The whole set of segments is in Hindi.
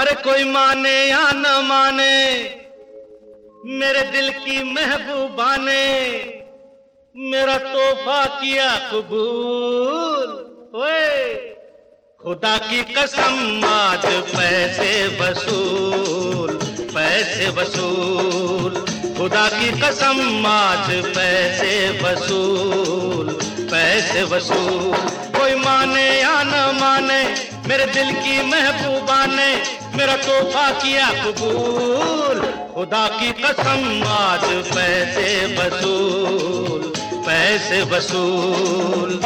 अरे कोई माने या न माने, मेरे दिल की महबूबा ने मेरा तोहफा किया कबूल। ओए खुदा की कसम आज पैसे वसूल, पैसे वसूल, खुदा की कसम आज पैसे वसूल, पैसे वसूल। कोई माने या न माने, मेरे दिल की महबूबा ने मेरा तोहफा किया कबूल। खुदा की कसम आज पैसे वसूल, पैसे वसूल।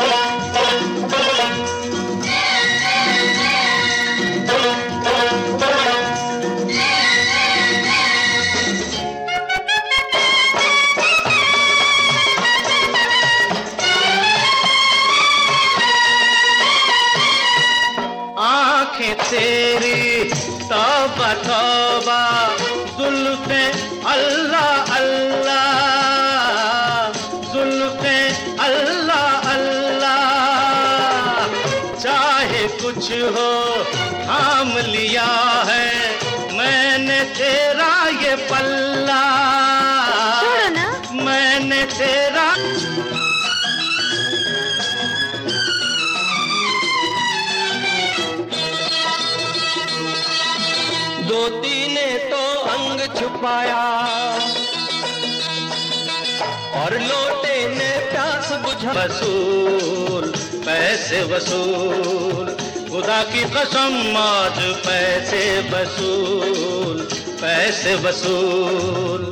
आंखें तेरी तौबा तौबा, जुल्फे अल्लाह अल्लाह, जुल्फे अल्लाह अल्लाह। चाहे कुछ हो थाम लिया है मैंने तेरा ये पल्ला, छोड़ो ना। मैंने तेरा ज्योति ने तो अंग छुपाया और लोटे ने प्यास बुझा। वसूल, पैसे वसूल, खुदा की कसम आज पैसे वसूल, पैसे वसूल।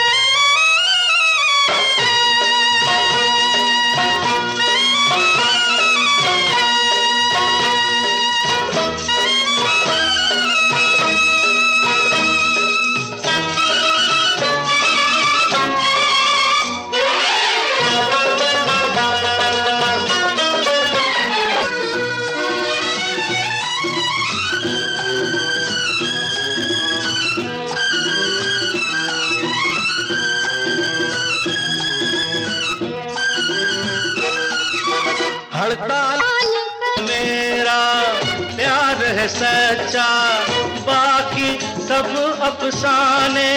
हड़ताल मेरा प्यार है सच्चा, बाकी सब अफसाने,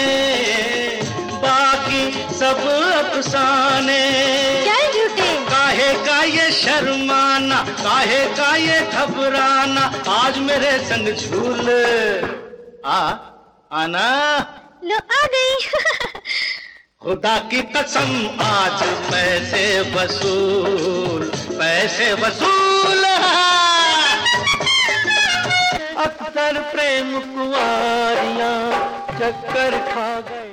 बाकी सब अफसाने। क्या झूठे? काहे का ये शर्माना, काहे का ये घबराना, आज मेरे संग झूल आना। लो आ गई। खुदा की कसम आज पैसे वसूल, पैसे वसूल। अक्सर प्रेम कुंवारियां चक्कर खा गए।